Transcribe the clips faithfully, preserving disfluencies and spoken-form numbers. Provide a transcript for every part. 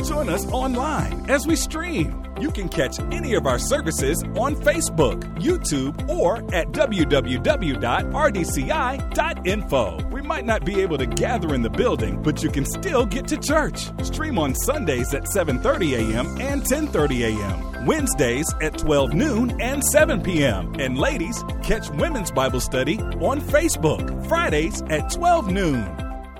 Join us online as we stream. You can catch any of our services on Facebook, YouTube, or at w w w dot r d c i dot info. We might not be able to gather in the building, but you can still get to church. Stream on Sundays at seven thirty a.m. and ten thirty a.m., Wednesdays at twelve noon and seven p.m. And ladies, catch Women's Bible Study on Facebook, Fridays at twelve noon.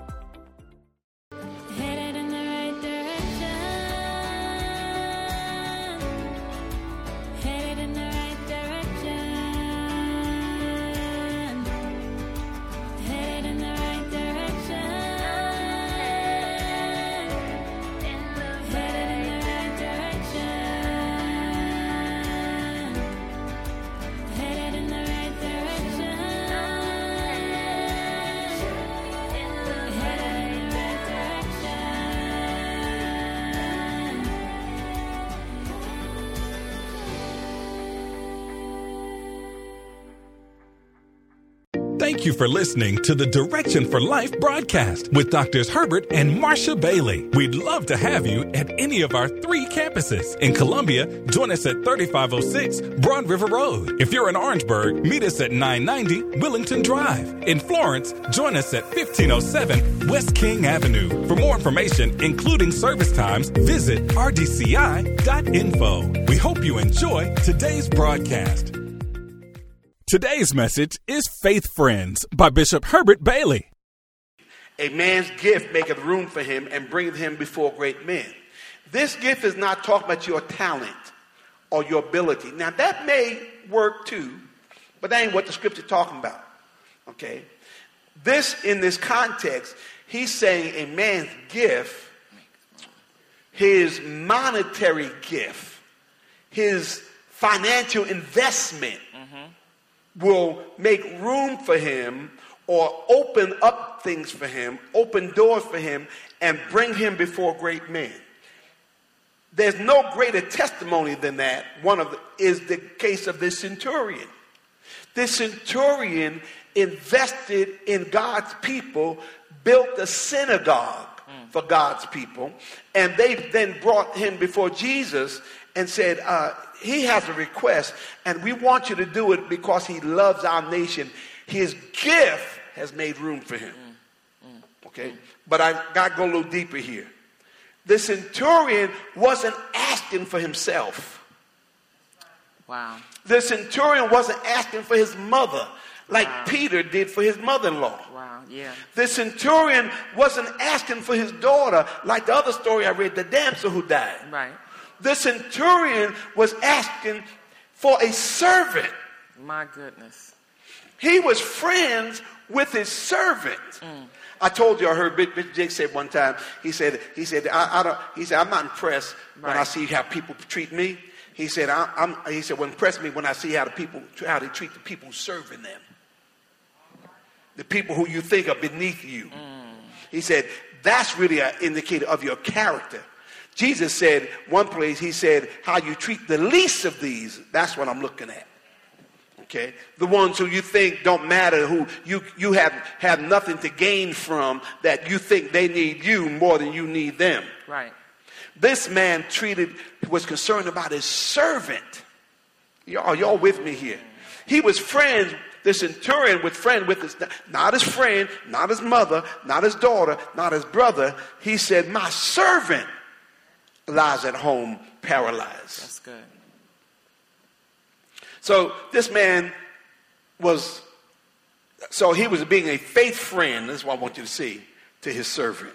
Thank you for listening to the Direction for Life broadcast with Doctors Herbert and Marsha Bailey. We'd love to have you at any of our three campuses. In Columbia, join us at thirty-five oh six Broad River Road. If you're in Orangeburg, meet us at nine ninety Willington Drive. In Florence, join us at fifteen oh seven West King Avenue. For more information, including service times, visit r d c i dot info. We hope you enjoy today's broadcast. Today's message is Faith Friends by Bishop Herbert Bailey. A man's gift maketh room for him and bringeth him before great men. This gift is not talking about your talent or your ability. Now, that may work too, but that ain't what the scripture is talking about. Okay? This, in this context, he's saying a man's gift, his monetary gift, his financial investment, will make room for him or open up things for him, open doors for him, and bring him before great men. There's no greater testimony than that. One of the, is the case of this centurion. This centurion invested in God's people, built a synagogue mm. for God's people, and they then brought him before Jesus and said, uh, he has a request, and we want you to do it because he loves our nation. His gift has made room for him. Mm, mm, okay? Mm. But I got to go a little deeper here. The centurion wasn't asking for himself. Wow. The centurion wasn't asking for his mother like wow. Peter did for his mother-in-law. Wow, yeah. The centurion wasn't asking for his daughter like the other story I read, the damsel who died. Right. The centurion was asking for a servant. My goodness. He was friends with his servant. Mm. I told you, I heard Bishop Jake say one time, he said, he said, I, I don't, he said, I'm not impressed right. when I see how people treat me. He said, I, I'm, he said, what impressed me when I see how the people, how they treat the people serving them. The people who you think are beneath you. Mm. He said, that's really an indicator of your character. Jesus said, one place, he said, how you treat the least of these, that's what I'm looking at. Okay? The ones who you think don't matter, who you, you have, have nothing to gain from, that you think they need you more than you need them. Right. This man treated, was concerned about his servant. Y'all, y'all with me here? He was friends, the centurion was friend with his, not his friend, not his mother, not his daughter, not his brother. He said, my servant lies at home paralyzed. That's good. So this man was, so he was being a faith friend. That's what I want you to see, to his servant.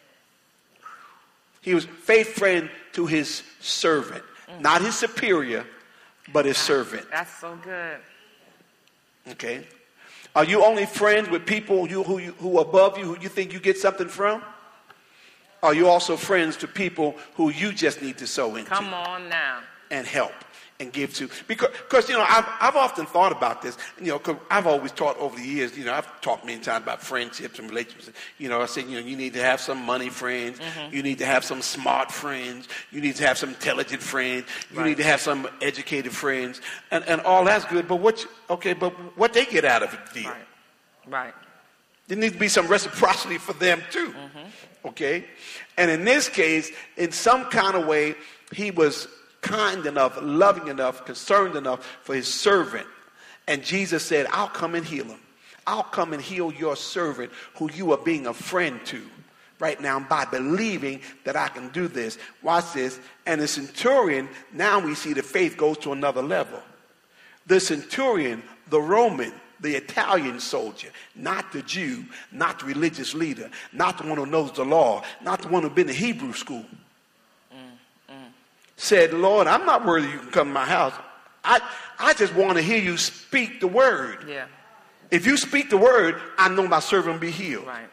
He was faith friend to his servant. Mm. Not his superior, but his servant. That's so good. Okay. Are you only friends with people you, who, you, who are above you, who you think you get something from? Are you also friends to people who you just need to sow into? Come on now. And help and give to. Because, because you know, I've, I've often thought about this. You know, cause I've always taught over the years, you know, I've talked many times about friendships and relationships. You know, I said, you know, you need to have some money friends. Mm-hmm. You need to have some smart friends. You need to have some intelligent friends. You right. need to have some educated friends. And, and all that's good. But what, okay, but what they get out of it, deal? Right. Right. There needs to be some reciprocity for them too. Mm-hmm. Okay? And in this case, in some kind of way, he was kind enough, loving enough, concerned enough for his servant. And Jesus said, I'll come and heal him. I'll come and heal your servant who you are being a friend to right now by believing that I can do this. Watch this. And the centurion, now we see the faith goes to another level. The centurion, the Roman, the Italian soldier, not the Jew, not the religious leader, not the one who knows the law, not the one who's been to Hebrew school, mm, mm. said, Lord, I'm not worthy you can come to my house. I, I just want to hear you speak the word. Yeah. If you speak the word, I know my servant will be healed. Right.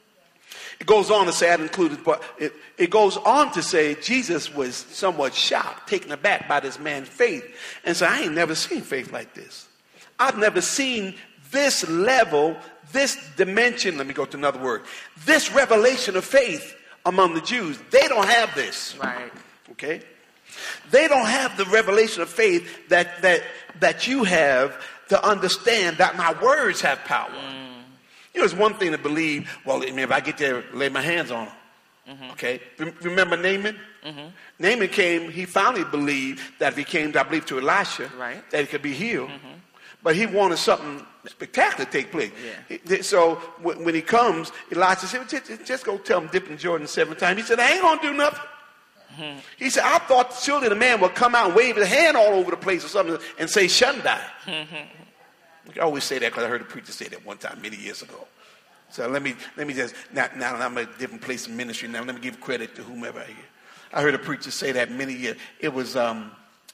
It goes on to say, I'd included, but it, it goes on to say Jesus was somewhat shocked, taken aback by this man's faith. And so I ain't never seen faith like this. I've never seen this level, this dimension, let me go to another word, this revelation of faith among the Jews. They don't have this. Right. Okay? They don't have the revelation of faith that that that you have to understand that my words have power. Mm. You know, it's one thing to believe, well, I mean, if I get there, lay my hands on them. Mm-hmm. Okay? Remember Naaman? Mm-hmm. Naaman came, he finally believed that if he came, I believe, to Elisha, right, that he could be healed. Mm-hmm. But he wanted something spectacular to take place. Yeah. So when he comes, Elisha said, just, just go tell him dip in Jordan seven times. He said, I ain't going to do nothing. Mm-hmm. He said, I thought surely the man would come out and wave his hand all over the place or something and say, Shundai. Mm-hmm. I always say that because I heard a preacher say that one time many years ago. So let me let me just, now, now I'm at a different place in ministry now. Let me give credit to whomever I hear. I heard a preacher say that many years. It was um,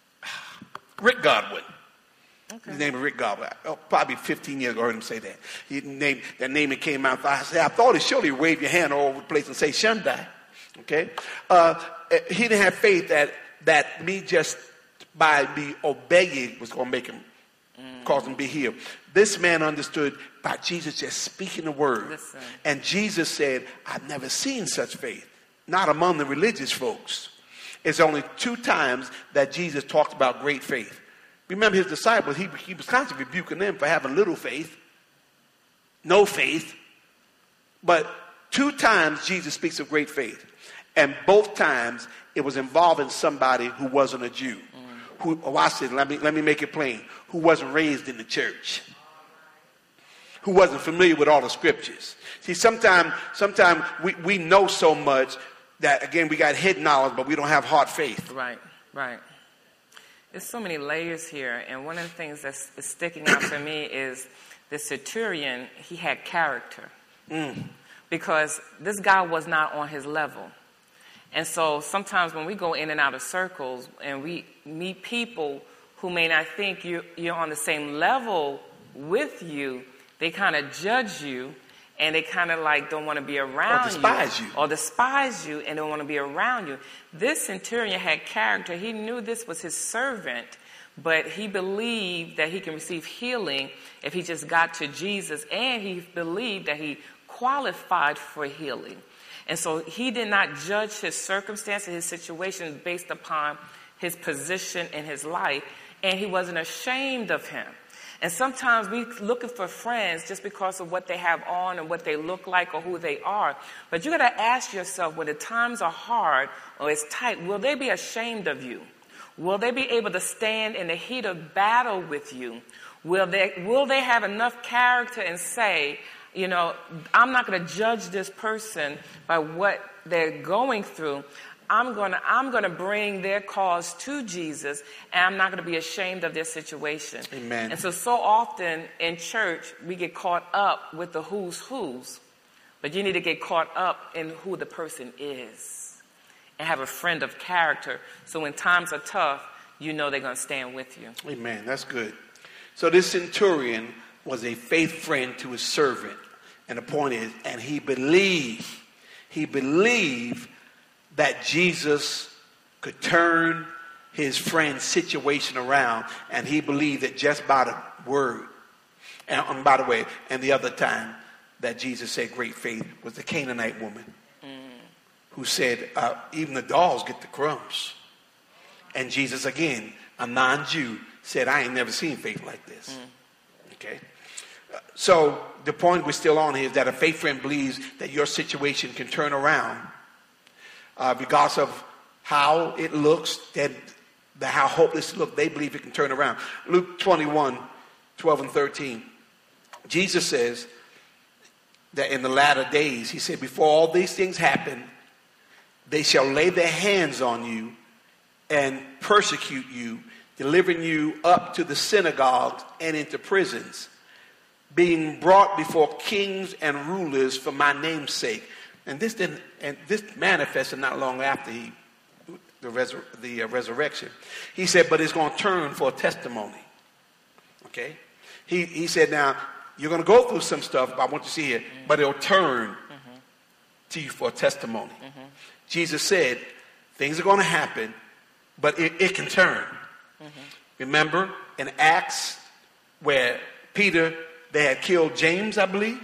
Rick Godwin. Okay. His name was Rick Godwin. Oh, probably fifteen years ago I heard him say that. He named, that name it came out. I said, I thought it surely wave your hand all over the place and say Shundai. Okay? Uh, he didn't have faith that, that me just by me obeying was going to make him, mm. cause him to be healed. This man understood by Jesus just speaking the word. Listen. And Jesus said, I've never seen such faith. Not among the religious folks. It's only two times that Jesus talked about great faith. Remember his disciples, he, he was constantly rebuking them for having little faith, no faith. But two times Jesus speaks of great faith. And both times it was involving somebody who wasn't a Jew. Mm. Who, oh, I said, let me, let me make it plain, who wasn't raised in the church. Who wasn't familiar with all the scriptures. See, sometimes sometime we, we know so much that, again, we got head knowledge, but we don't have heart faith. Right, right. There's so many layers here, and one of the things that's sticking out for me is the centurion, he had character. Mm. Because this guy was not on his level. And so sometimes when we go in and out of circles and we meet people who may not think you, you're on the same level with you, they kind of judge you and they kind of like don't want to be around or despise you. you. Or despise you and don't want to be around you. This centurion had character. He knew this was his servant, but he believed that he can receive healing if he just got to Jesus, and he believed that he qualified for healing. And so he did not judge his circumstances, his situation based upon his position in his life, and he wasn't ashamed of him. And sometimes we're looking for friends just because of what they have on and what they look like or who they are. But you got to ask yourself, when the times are hard or it's tight, will they be ashamed of you? Will they be able to stand in the heat of battle with you? Will they, will they have enough character and say, you know, I'm not going to judge this person by what they're going through. I'm going to I'm going to bring their cause to Jesus, and I'm not going to be ashamed of their situation. Amen. And so, so often in church, we get caught up with the who's who's, but you need to get caught up in who the person is and have a friend of character. So when times are tough, you know they're going to stand with you. Amen. That's good. So this centurion was a faith friend to his servant. And the point is, and he believed, he believed that Jesus could turn his friend's situation around. And he believed that just by the word. And, and by the way, and the other time that Jesus said great faith was the Canaanite woman mm. who said, uh, even the dogs get the crumbs. And Jesus, again, a non-Jew, said, I ain't never seen faith like this. Mm. Okay. So the point we're still on here is that a faith friend believes that your situation can turn around, uh, regardless of how it looks, that the, how hopeless it looks, they believe it can turn around. Luke twenty-one, twelve and thirteen. Jesus says that in the latter days, he said, before all these things happen, they shall lay their hands on you and persecute you, delivering you up to the synagogues and into prisons, being brought before kings and rulers for my name's sake. And this didn't, and this manifested not long after he, the, resur- the uh, resurrection. He said, but it's going to turn for a testimony. Okay? He, he said, now, you're going to go through some stuff, but I want you to see it, mm-hmm. but it'll turn mm-hmm. to you for a testimony. Mm-hmm. Jesus said, things are going to happen, but it, it can turn. Mm-hmm. Remember in Acts where Peter, they had killed James, I believe,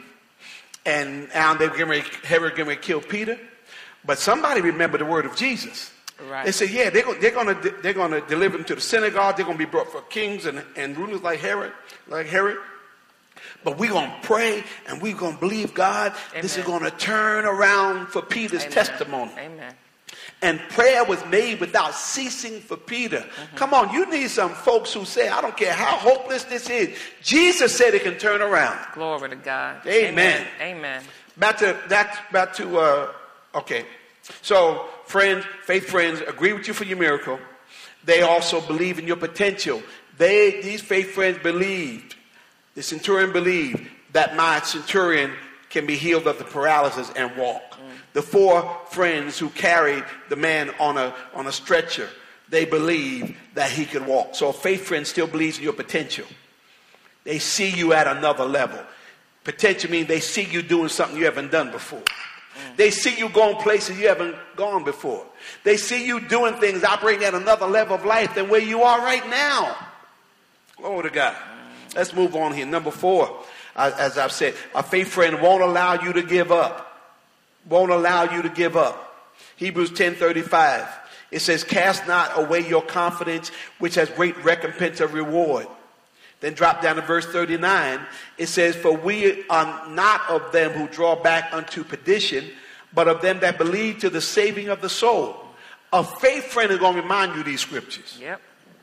and now they were getting ready, Herod getting ready to kill Peter. But somebody remembered the word of Jesus. Right. They said, yeah, they're, they're going to they're going to deliver them to the synagogue. They're going to be brought for kings and, and rulers like Herod, like Herod. But we're going to pray and we're going to believe God. Amen. This is going to turn around for Peter's Amen. Testimony. Amen. And prayer was made without ceasing for Peter. Mm-hmm. Come on, you need some folks who say, I don't care how hopeless this is. Jesus said it can turn around. Glory to God. Amen. Amen. Amen. Back to, back, back to, uh, okay. So, friends, faith friends, agree with you for your miracle. They also believe in your potential. They, these faith friends believed, the centurion believed that my centurion can be healed of the paralysis and walk. Mm. The four friends who carried the man on a, on a stretcher, they believed that he could walk. So a faith friend still believes in your potential. They see you at another level. Potential means they see you doing something you haven't done before. Mm. They see you going places you haven't gone before. They see you doing things, operating at another level of life than where you are right now. Glory to God. Mm. Let's move on here. Number four, as I've said, a faith friend won't allow you to give up. Won't allow you to give up. Hebrews ten thirty-five. It says, cast not away your confidence, which has great recompense of reward. Then drop down to verse thirty-nine. It says, for we are not of them who draw back unto perdition, but of them that believe to the saving of the soul. A faith friend is going to remind you these scriptures. Yep.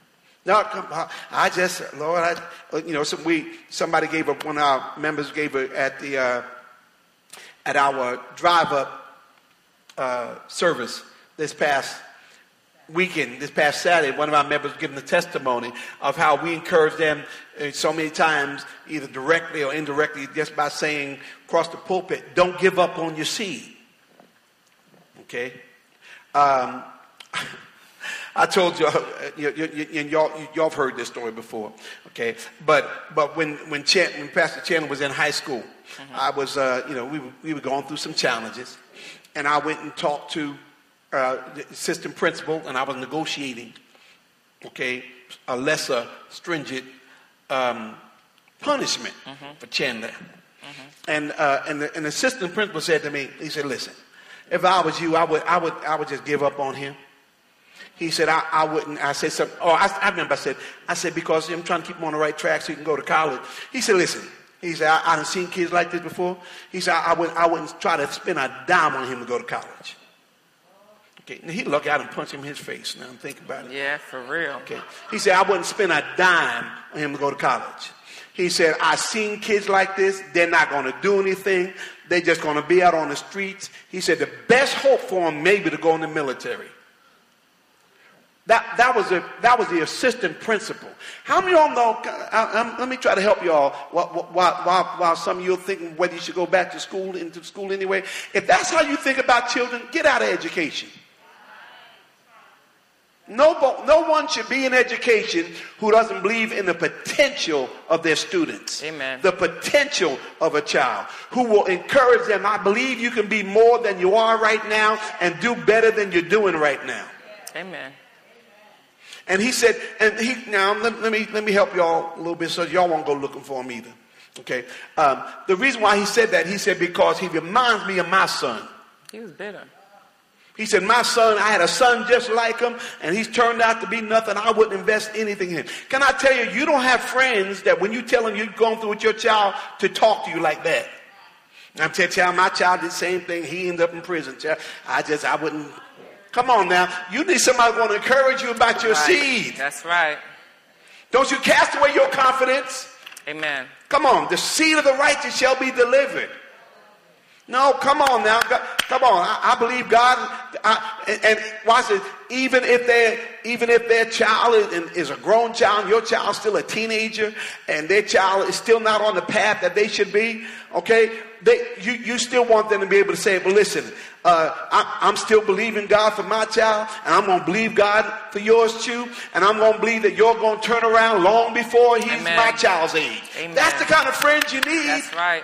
Now, I just, Lord, I, you know, some, we, somebody gave up, one of our members gave it at the, uh, at our drive-up uh, service this past weekend, this past Saturday. One of our members giving the testimony of how we encourage them uh, so many times, either directly or indirectly, just by saying across the pulpit, don't give up on your seed. Okay? Um, I told y'all, you, you, you, y'all, y'all have heard this story before, okay? But but when when, Ch- when Pastor Chandler was in high school, mm-hmm. I was, uh, you know, we were, we were going through some challenges, and I went and talked to uh, the assistant principal, and I was negotiating, okay, a lesser stringent um, punishment mm-hmm. for Chandler. Mm-hmm. And uh, and the, and the assistant principal said to me, he said, listen, if I was you, I would I would I would just give up on him. He said, I, I wouldn't. I said something. Oh, I, I remember I said, I said, because I'm trying to keep him on the right track so he can go to college. He said, listen, he said, I, I done seen kids like this before. He said, I, I, wouldn't, I wouldn't try to spend a dime on him to go to college. Okay, now he lucky I done punched him in his face. Now I'm thinking about it. Yeah, for real. Okay, he said, I wouldn't spend a dime on him to go to college. He said, I seen kids like this. They're not going to do anything. They're just going to be out on the streets. He said, the best hope for them maybe to go in the military. That, that, was a, that was the assistant principal. How many of y'all know, I, I, let me try to help y'all while, while, while, while some of you are thinking whether you should go back to school, into school anyway. If that's how you think about children, get out of education. No, no one should be in education who doesn't believe in the potential of their students. Amen. The potential of a child, who will encourage them. I believe you can be more than you are right now and do better than you're doing right now. Amen. And he said, and he, now let, let me let me help y'all a little bit so y'all won't go looking for him either. Okay. Um, the reason why he said that, he said, because he reminds me of my son. He was bitter. He said, my son, I had a son just like him, and he's turned out to be nothing. I wouldn't invest anything in him. Can I tell you, you don't have friends that when you tell them you're going through with your child to talk to you like that. I'm telling you, my child did the same thing. He ended up in prison. I just, I wouldn't. Come on now. You need somebody going to encourage you about your right. seed. That's right. Don't you cast away your confidence. Amen. Come on. The seed of the righteous shall be delivered. No, come on now. Come on. I, I believe God. I, and, and watch this. Even if they, even if their child is, is a grown child, your child's still a teenager, and their child is still not on the path that they should be. Okay, they, you, you still want them to be able to say, "Well, listen, uh, I, I'm still believing God for my child, and I'm going to believe God for yours too, and I'm going to believe that you're going to turn around long before he's Amen. my child's age." Amen. That's the kind of friends you need. That's right.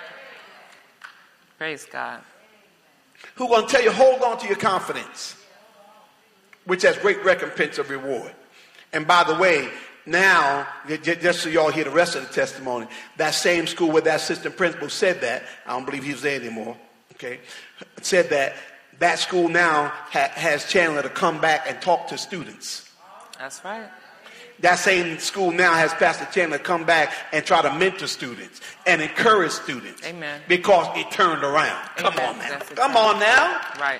Praise God. Who going to tell you, hold on to your confidence, which has great recompense of reward. And by the way, now, just so y'all hear the rest of the testimony, that same school where that assistant principal said that, I don't believe he was there anymore, okay, said that, that school now ha- has Chandler to come back and talk to students. That's right. That same school now has Pastor Chandler come back and try to mentor students and encourage students. Amen. Because it turned around. Come Amen. on now. That's Come exactly. on now. Right.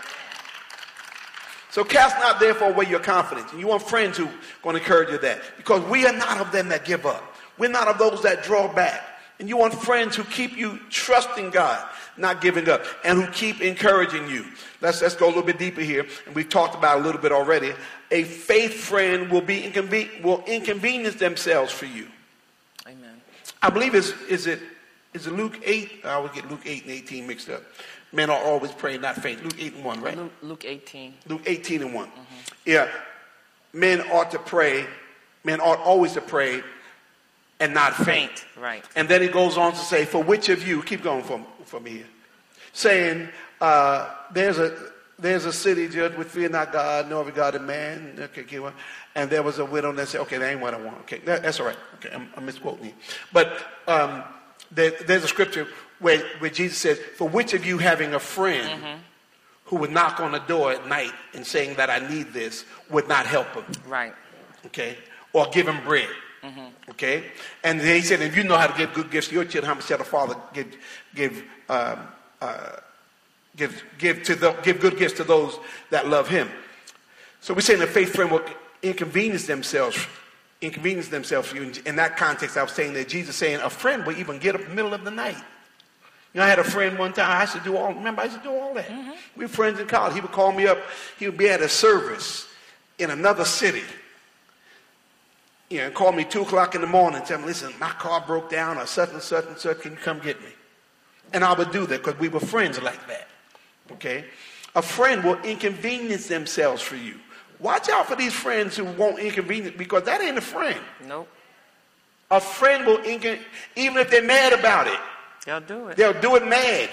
So cast not therefore away your confidence. And you want friends who are going to encourage you that. Because we are not of them that give up. We're not of those that draw back. And you want friends who keep you trusting God, not giving up, and who keep encouraging you. Let's, let's go a little bit deeper here. And we've talked about it a little bit already. A faith friend will be inconven- will inconvenience themselves for you. Amen. I believe it's, is it is it Luke eight? I always get Luke eight and eighteen mixed up. Men are always praying, not faint. Luke eight and one, right? Luke, Luke eighteen. Luke eighteen and one. Mm-hmm. Yeah. Men ought to pray. Men ought always to pray and not faint. Faint. Right. And then he goes on to say, for which of you, keep going for, for me here, saying, uh, there's a there's a city judged with fear not God, nor regarded man. Okay, keep on. And there was a widow that said, okay, that ain't what I want. Okay, that, that's all right. Okay, I'm, I'm misquoting you. But um, there, there's a scripture where, where Jesus says, for which of you having a friend mm-hmm. who would knock on the door at night and saying that I need this would not help him? Right. Okay, or give him bread. Mm-hmm. Okay, and he said, if you know how to give good gifts to your children, how much shall the Father give give um, uh, give give to the, give good gifts to those that love Him? So we're saying the faith friend will inconvenience themselves, inconvenience themselves for you. In that context, I was saying that Jesus saying a friend will even get up in the middle of the night. You know, I had a friend one time. I used to do all. Remember, I used to do all that. Mm-hmm. We were friends in college. He would call me up. He would be at a service in another city. You know, and call me two o'clock in the morning and tell me, listen, my car broke down or such and such and such. Can you come get me? And I would do that because we were friends like that. Okay? A friend will inconvenience themselves for you. Watch out for these friends who won't inconvenience, because that ain't a friend. Nope. A friend will inconvenience, even if they're mad about it. They'll do it. They'll do it mad.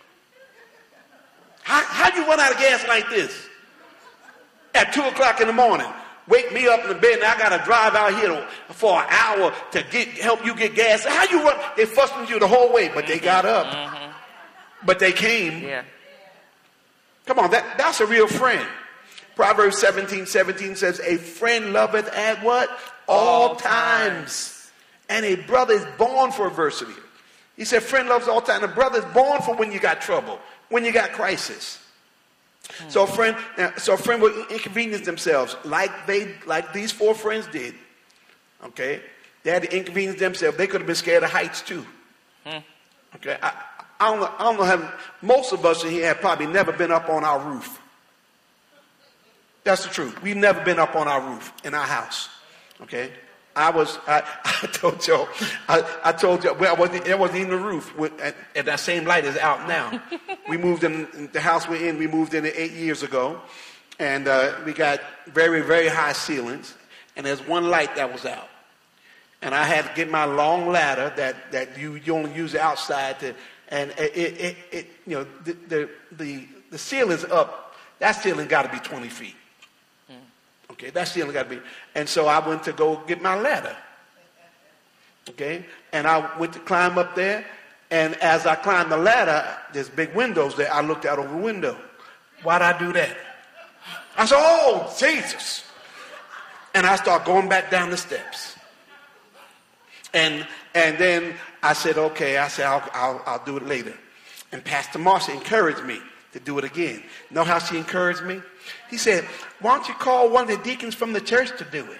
How, how you run out of gas like this? At two o'clock in the morning. Wake me up in the bed and I got to drive out here for an hour to get help you get gas. How you run? They fussed with you the whole way, but they got up. Mm-hmm. But they came. Yeah. Come on, that, that's a real friend. Proverbs seventeen seventeen says, a friend loveth at what? All, all times. times. And a brother is born for adversity. He said, friend loves all time. A brother is born for when you got trouble, when you got crisis. So a friend, so a friend will inconvenience themselves like they, like these four friends did. Okay, they had to inconvenience themselves. They could have been scared of heights too. Okay, I, I don't know. I don't know how most of us in here have probably never been up on our roof. That's the truth. We've never been up on our roof in our house. Okay, I was. I, I told y'all. I, I told you. Well, I wasn't. It wasn't even the roof. And, and that same light is out now. We moved in, in the house we're in. We moved in eight years ago, and uh, we got very, very high ceilings. And there's one light that was out, and I had to get my long ladder that, that you, you only use outside to. And it, it, it, it you know, the the the, the ceiling's up. That ceiling got to be twenty feet. Okay, that ceiling got to be. And so I went to go get my ladder. Okay, and I went to climb up there. And as I climbed the ladder, there's big windows there. I looked out over the window. Why'd I do that? I said, oh, Jesus. And I start going back down the steps. And and then I said, okay, I said, I'll, I'll, I'll do it later. And Pastor Marcia encouraged me to do it again. Know how she encouraged me? He said, why don't you call one of the deacons from the church to do it?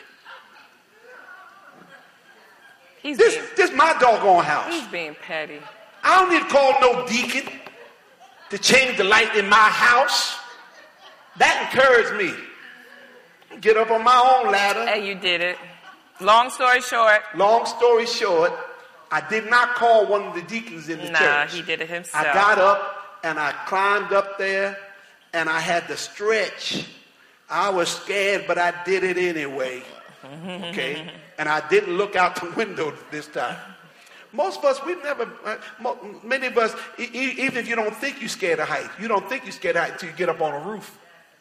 He's this, being, this is my doggone house. He's being petty. I don't need to call no deacon to change the light in my house. That encouraged me. Get up on my own ladder. Hey, you did it. Long story short. Long story short, I did not call one of the deacons in the nah, church. Nah, he did it himself. I got up and I climbed up there and I had to stretch. I was scared, but I did it anyway. Okay? And I didn't look out the window this time. Most of us, we've never, uh, mo- many of us, e- e- even if you don't think you're scared of heights, you don't think you're scared of heights until you get up on a roof.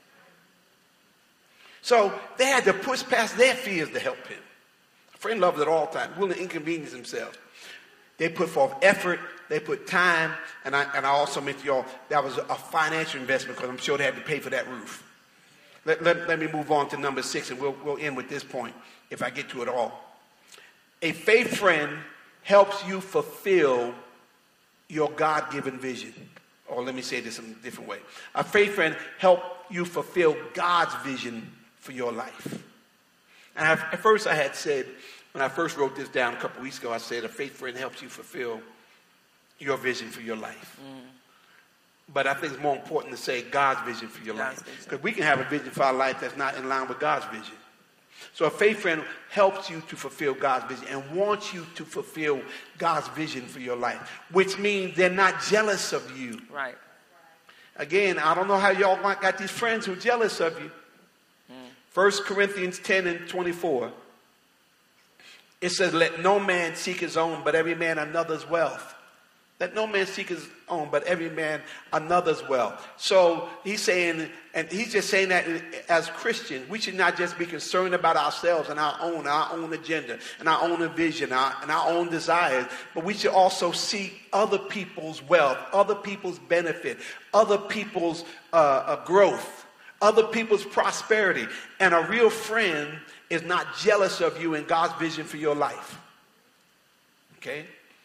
So they had to push past their fears to help him. A friend loves it all the time, willing to inconvenience themselves. They put forth effort, they put time, and I, and I also mentioned y'all, that was a financial investment because I'm sure they had to pay for that roof. Let, let, let me move on to number six, and we'll, we'll end with this point if I get to it all. A faith friend helps you fulfill your God-given vision. Or let me say this in a different way. A faith friend helps you fulfill God's vision for your life. And I, at first I had said, when I first wrote this down a couple weeks ago, I said a faith friend helps you fulfill your vision for your life. Mm. But I think it's more important to say God's vision for your God's life. Because we can have a vision for our life that's not in line with God's vision. So a faith friend helps you to fulfill God's vision and wants you to fulfill God's vision for your life, which means they're not jealous of you. Right. Again, I don't know how y'all got these friends who are jealous of you. Mm. First Corinthians ten and twenty-four. It says, let no man seek his own, but every man another's wealth. Let no man seek his own, but every man another's wealth. So he's saying, and he's just saying that as Christians, we should not just be concerned about ourselves and our own, our own agenda and our own vision our, and our own desires, but we should also seek other people's wealth, other people's benefit, other people's uh, uh, growth, other people's prosperity. And a real friend is not jealous of you and God's vision for your life. Okay?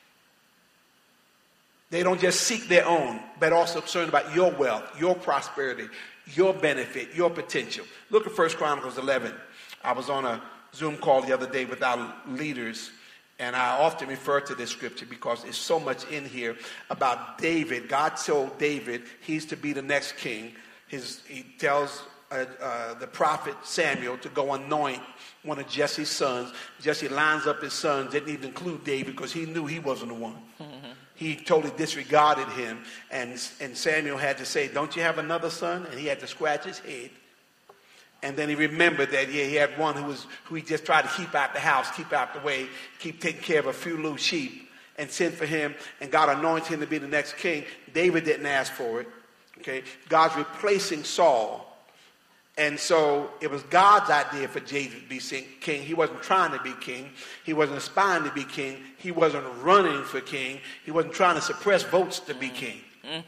They don't just seek their own, but also concerned about your wealth, your prosperity, your benefit, your potential. Look at First Chronicles eleven. I was on a Zoom call the other day with our leaders, and I often refer to this scripture because there's so much in here about David. God told David he's to be the next king. His, he tells uh, uh, the prophet Samuel to go anoint one of Jesse's sons. Jesse lines up his sons, didn't even include David because he knew he wasn't the one. Mm-hmm. He totally disregarded him, and, and Samuel had to say, don't you have another son? And he had to scratch his head. And then he remembered that yeah, he had one who was who he just tried to keep out the house, keep out the way, keep taking care of a few little sheep, and sent for him, and God anointed him to be the next king. David didn't ask for it. Okay, God's replacing Saul. And so it was God's idea for David to be king. He wasn't trying to be king. He wasn't aspiring to be king. He wasn't running for king. He wasn't trying to suppress votes to be king.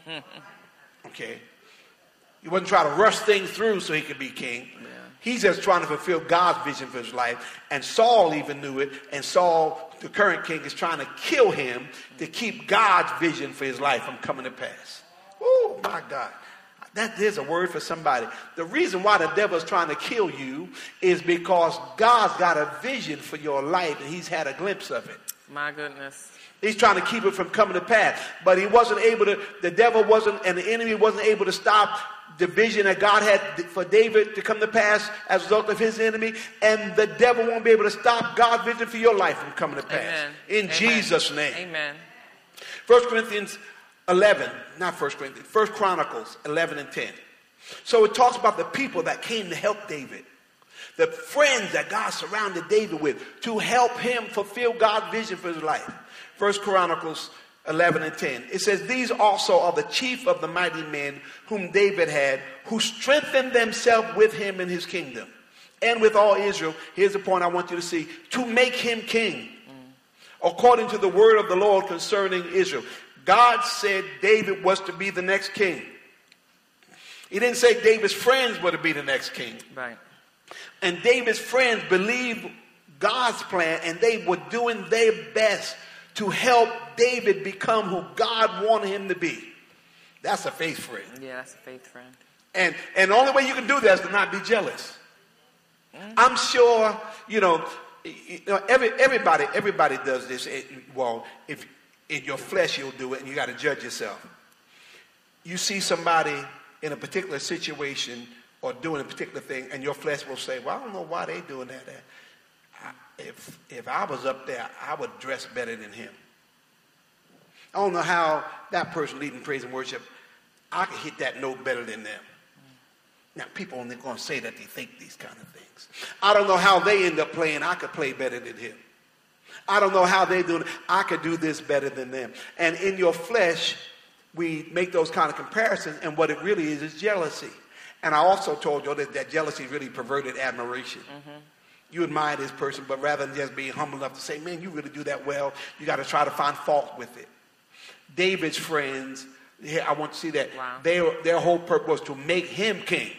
Okay? He wasn't trying to rush things through so he could be king. Yeah. He's just trying to fulfill God's vision for his life. And Saul even knew it. And Saul, the current king, is trying to kill him to keep God's vision for his life from coming to pass. Oh, my God. That is a word for somebody. The reason why the devil is trying to kill you is because God's got a vision for your life and he's had a glimpse of it. My goodness. He's trying to keep it from coming to pass. But he wasn't able to, the devil wasn't, and the enemy wasn't able to stop the vision that God had for David to come to pass as a result of his enemy. And the devil won't be able to stop God's vision for your life from coming to pass. Amen. In Amen. Jesus' name. Amen. First Corinthians eleven, not First Corinthians, First Chronicles eleven and ten. So it talks about the people that came to help David. The friends that God surrounded David with to help him fulfill God's vision for his life. First Chronicles eleven and ten. It says, these also are the chief of the mighty men whom David had, who strengthened themselves with him in his kingdom. And with all Israel, here's the point I want you to see, to make him king. Mm. According to the word of the Lord concerning Israel. God said David was to be the next king. He didn't say David's friends were to be the next king. Right. And David's friends believed God's plan, and they were doing their best to help David become who God wanted him to be. That's a faith friend. Yeah, that's a faith friend. And and the only way you can do that is to not be jealous. Mm-hmm. I'm sure, you know, you know, every everybody everybody does this. It, well, if in your flesh you'll do it, and you got to judge yourself. You see somebody in a particular situation or doing a particular thing, and your flesh will say, "Well, I don't know why they doing that." I, if if I was up there, I would dress better than him. I don't know how that person leading praise and worship, I could hit that note better than them. Now, people only going to say that they think these kind of things. I don't know how they end up playing. I could play better than him. I don't know how they're doing it. I could do this better than them. And in your flesh, we make those kind of comparisons, and what it really is is jealousy. And I also told you that, that jealousy is really perverted admiration. Mm-hmm. You admire this person, but rather than just being humble enough to say, man, you really do that well, you got to try to find fault with it. David's friends, I want to see that. Wow. Their, their whole purpose was to make him king.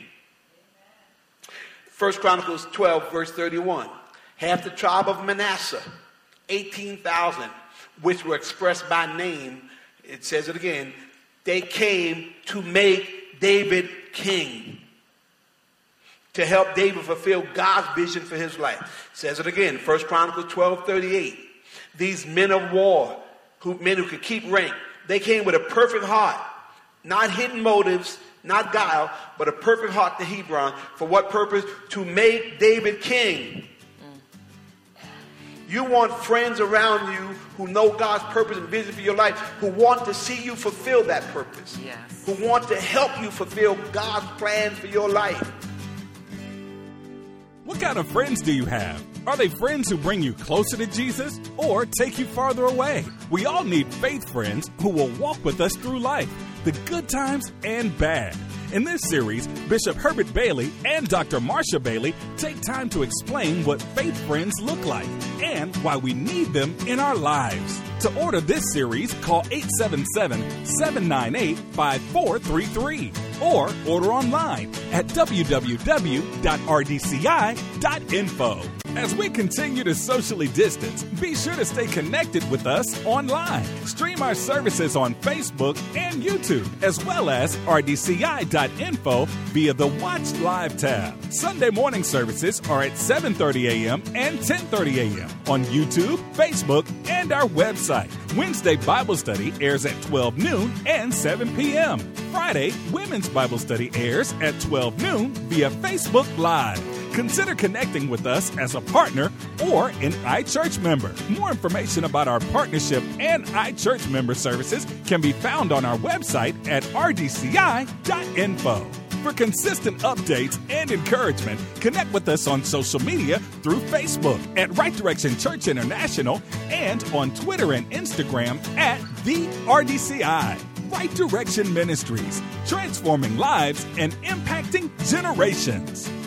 First Chronicles twelve, verse thirty-one. Half the tribe of Manasseh, eighteen thousand, which were expressed by name, it says it again, they came to make David king. To help David fulfill God's vision for his life. It says it again, First Chronicles twelve, thirty-eight. These men of war, who men who could keep rank, they came with a perfect heart, not hidden motives, not guile, but a perfect heart to Hebron. For what purpose? To make David king. Mm. You want friends around you who know God's purpose and vision for your life, who want to see you fulfill that purpose. Yes. Who want to help you fulfill God's plan for your life. What kind of friends do you have? Are they friends who bring you closer to Jesus or take you farther away? We all need faith friends who will walk with us through life, the good times and bad. In this series, Bishop Herbert Bailey and Doctor Marsha Bailey take time to explain what faith friends look like and why we need them in our lives. To order this series, call eight seven seven, seven nine eight, five four three three or order online at w w w dot r d c i dot info. As we continue to socially distance, be sure to stay connected with us online. Stream our services on Facebook and YouTube, as well as r d c i dot info via the Watch Live tab. Sunday morning services are at seven thirty a.m. and ten thirty a.m. on YouTube, Facebook, and our website. Wednesday Bible Study airs at twelve noon and seven p.m. Friday, Women's Bible Study airs at twelve noon via Facebook Live. Consider connecting with us as a partner or an iChurch member. More information about our partnership and iChurch member services can be found on our website at r d c i dot info. For consistent updates and encouragement, connect with us on social media through Facebook at Right Direction Church International and on Twitter and Instagram at the R D C I. Right Direction Ministries, transforming lives and impacting generations.